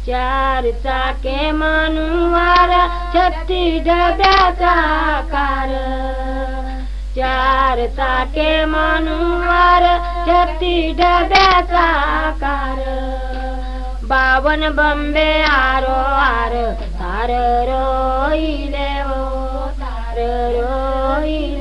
चार चाके मनुवार 36 डब्याचा आकार, चार चाके मनुवार 36 डब्याचा आकार, 52 बंबे आरोहार तार रोईले ओ तार रोईले।